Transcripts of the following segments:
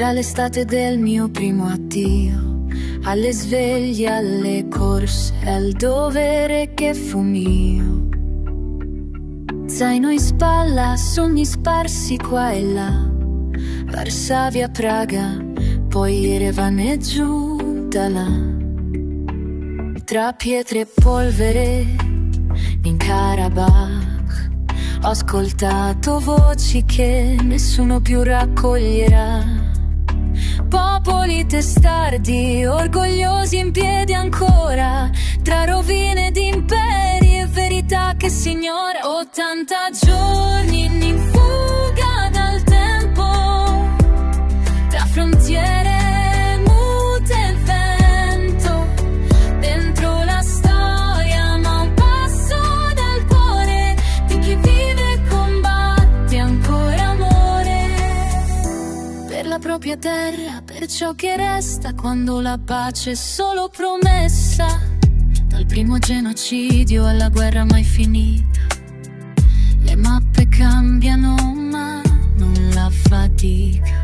Era l'estate del mio primo addio, alle sveglie, alle corse, al dovere che fu mio. Zaino in spalla, sogni sparsi qua e là, Varsavia, Praga, poi Yerevan e giù da là. Tra pietre e polvere in Karabakh ho ascoltato voci che nessuno più raccoglierà. Popoli testardi, orgogliosi in piedi ancora, tra rovine di imperi e verità che si ignora. 80 giorni in fuga dal tempo, tra frontiere mute e vento, dentro la storia ma un passo dal cuore di chi vive e combatte ancora amore per la propria terra, per ciò che resta quando la pace è solo promessa. Dal primo genocidio alla guerra mai finita, le mappe cambiano ma non la fatica.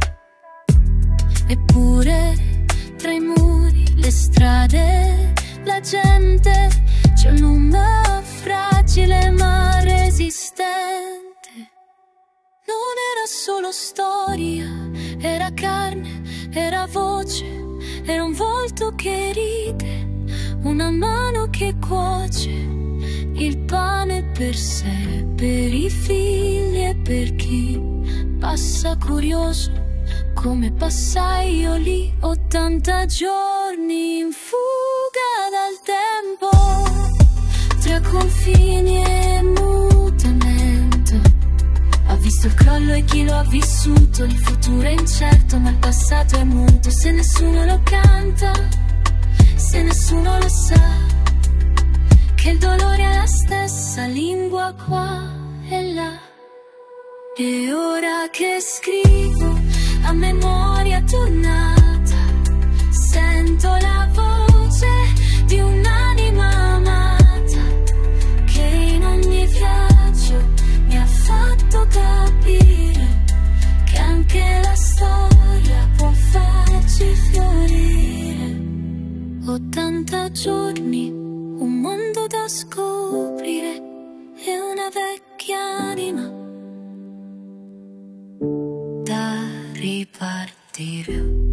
Eppure tra i muri, le strade, la gente, c'è un numero fragile ma resistente. Non era solo storia, era carne, era voce, era un volto che ride, una mano che cuoce il pane per sé, per i figli e per chi passa curioso come passai io lì. 80 giorni in fuga dal tempo, tra confini e mutamento. Ha visto il crollo e chi lo ha vissuto, il futuro è incerto ma il passato è muto. Se nessuno lo canta, se nessuno lo sa, che il dolore ha la stessa lingua qua e là. E ora che scrivo a memoria tornata, sento la voce di un'anima amata, che in ogni viaggio mi ha fatto capire che anche la storia può farci fiorire. 80 giorni, un mondo da scoprire e una vecchia anima da ripartire.